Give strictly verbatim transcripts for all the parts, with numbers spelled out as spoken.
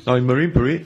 Now in Marine Parade,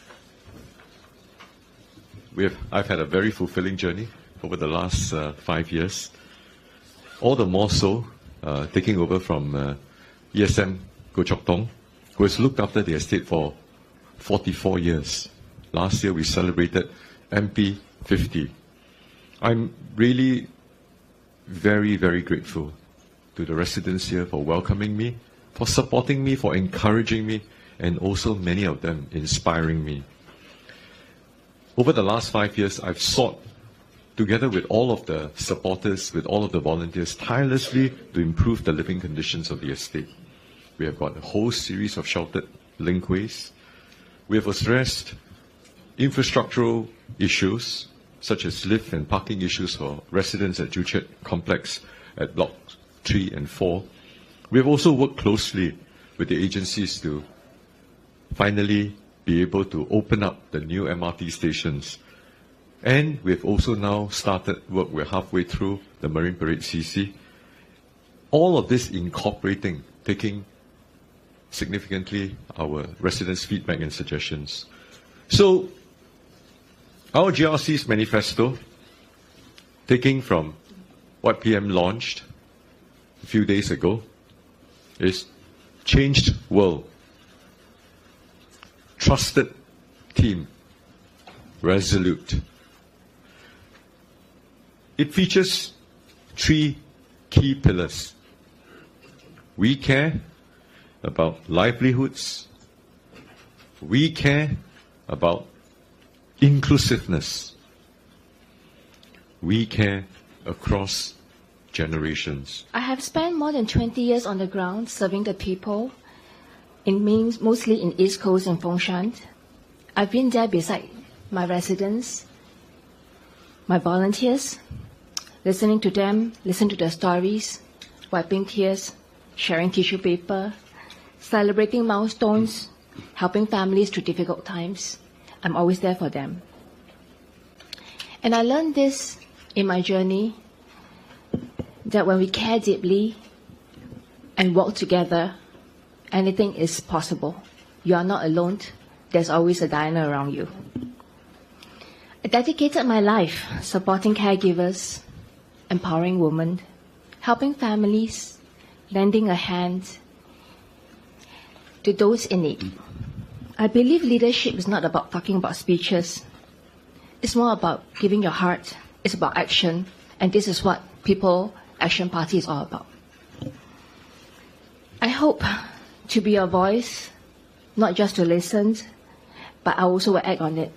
we have, I've had a very fulfilling journey over the last uh, five years. All the more so, uh, taking over from uh, E S M Goh Chok Tong, who has looked after the estate for forty-four years. Last year we celebrated M P fifty. I'm really very, very grateful to the residents here for welcoming me, for supporting me, for encouraging me, and also many of them inspiring me. Over the last five years, I've sought, together with all of the supporters, with all of the volunteers, tirelessly to improve the living conditions of the estate. We have got a whole series of sheltered linkways. We have addressed infrastructural issues, such as lift and parking issues for residents at Joo Chiat Complex at Blocks three and four. We have also worked closely with the agencies to finally be able to open up the new M R T stations. And we've also now started work, we're halfway through the Marine Parade C C. All of this incorporating, taking significantly our residents' feedback and suggestions. So, our G R C's manifesto, taking from what P M launched a few days ago, is changed world, trusted team, resolute. It features three key pillars. We care about livelihoods. We care about inclusiveness. We care across generations. I have spent more than twenty years on the ground serving the people, in means mostly in East Coast and Fengshan. I've been there beside my residents, my volunteers, listening to them, listening to their stories, wiping tears, sharing tissue paper, celebrating milestones, helping families through difficult times. I'm always there for them. And I learned this in my journey, that when we care deeply and work together, anything is possible. You are not alone. There's always a Diana around you. I dedicated my life supporting caregivers, empowering women, helping families, lending a hand to those in need. I believe leadership is not about talking about speeches. It's more about giving your heart. It's about action. And this is what People Action Party is all about. I hope to be a voice, not just to listen, but I also will act on it.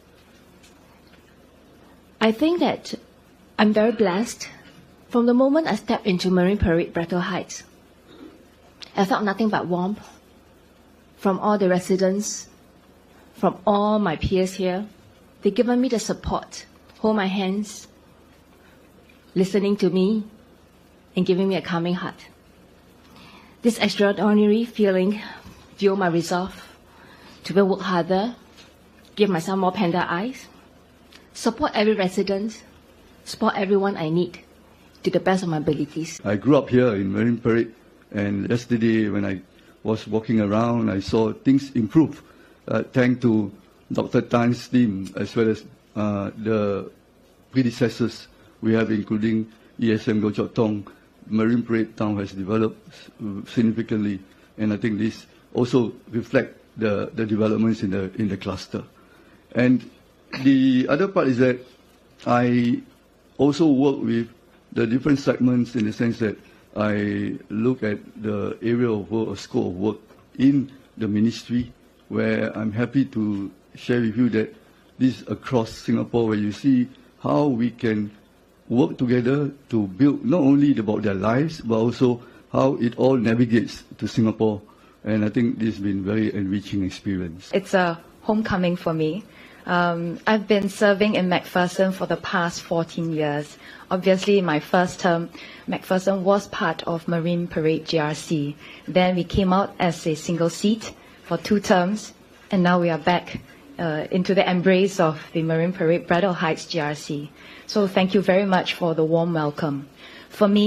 I think that I'm very blessed. From the moment I stepped into Marine Parade Braddell Heights, I felt nothing but warmth from all the residents, from all my peers here. They've given me the support, hold my hands, listening to me, and giving me a calming heart. This extraordinary feeling fueled my resolve to work harder, give myself more panda eyes, support every resident, support everyone I need to the best of my abilities. I grew up here in Marine Parade, and yesterday when I was walking around, I saw things improve, uh, thanks to Doctor Tan's team as well as uh, the predecessors we have, including E S M Goh Chok Tong. Marine Parade town has developed significantly, and I think this also reflects the, the developments in the in the cluster. And the other part is that I also work with the different segments in the sense that I look at the area of work or scope of work in the ministry, where I'm happy to share with you that this is across Singapore, where you see how we can work together to build not only about their lives, but also how it all navigates to Singapore. And I think this has been a very enriching experience. It's a homecoming for me. Um, I've been serving in McPherson for the past fourteen years. Obviously, in my first term, McPherson was part of Marine Parade G R C. Then we came out as a single seat for two terms, and now we are back uh, into the embrace of the Marine Parade Braddell Heights G R C. So thank you very much for the warm welcome. For me,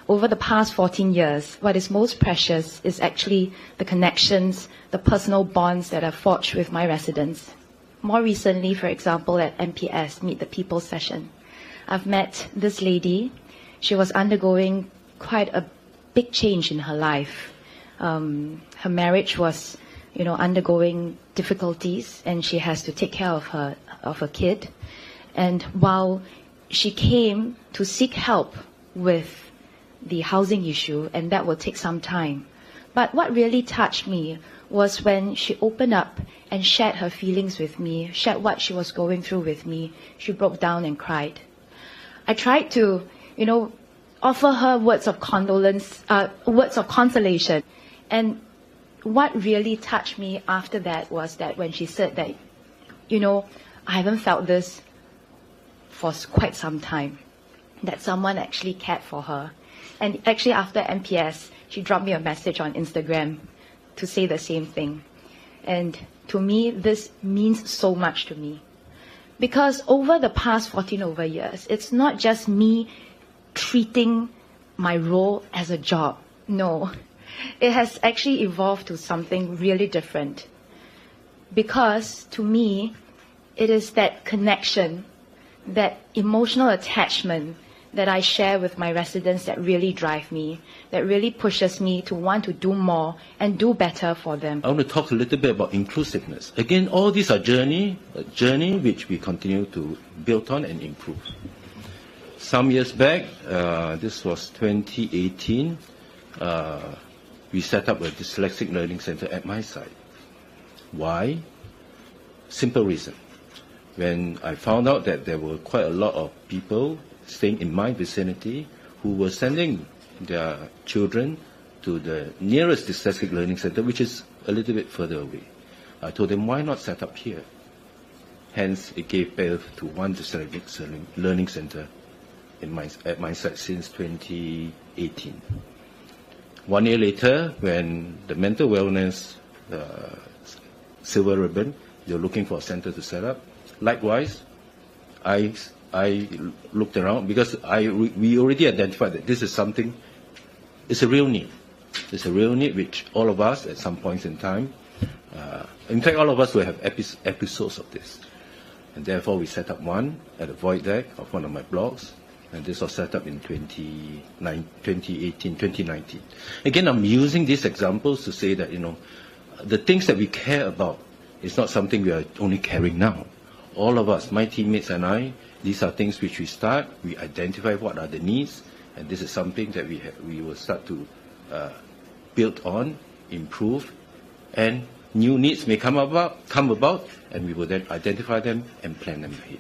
over the past fourteen years, what is most precious is actually the connections, the personal bonds that I've forged with my residents. More recently, for example, at M P S, Meet the People session, I've met this lady. She was undergoing quite a big change in her life. Um, her marriage was, you know, undergoing difficulties, and she has to take care of her of her kid. And while she came to seek help with the housing issue, and that will take some time. But what really touched me was when she opened up and shared her feelings with me, shared what she was going through with me. She broke down and cried. I tried to, you know, offer her words of condolence, uh, words of consolation. And what really touched me after that was that when she said that, you know, I haven't felt this for quite some time, that someone actually cared for her. And actually after M P S, she dropped me a message on Instagram to say the same thing. And to me, this means so much to me. Because over the past fourteen over years, it's not just me treating my role as a job. No, it has actually evolved to something really different. Because to me, it is that connection, that emotional attachment that I share with my residents that really drive me, that really pushes me to want to do more and do better for them. I want to talk a little bit about inclusiveness. Again, all these are journey, a journey which we continue to build on and improve. Some years back, uh, this was twenty eighteen, uh, we set up a dyslexic learning center at my site. Why? Simple reason. When I found out that there were quite a lot of people staying in my vicinity who were sending their children to the nearest dyslexic learning center, which is a little bit further away, I told them, why not set up here? Hence, it gave birth to one dyslexic learning center in my, at my site since twenty eighteen. One year later, when the mental wellness uh, silver ribbon, they were looking for a center to set up. Likewise, I, I looked around because I, we already identified that this is something, it's a real need. It's a real need which all of us at some points in time, uh, in fact all of us will have epi episodes of this. And therefore we set up one at the void deck of one of my blogs, and this was set up in twenty eighteen, twenty nineteen. Again, I'm using these examples to say that, you know, the things that we care about is not something we are only caring now. All of us, my teammates and I, these are things which we start, we identify what are the needs, and this is something that we, we will start to uh, build on, improve, and new needs may come about, come about, and we will then identify them and plan them ahead.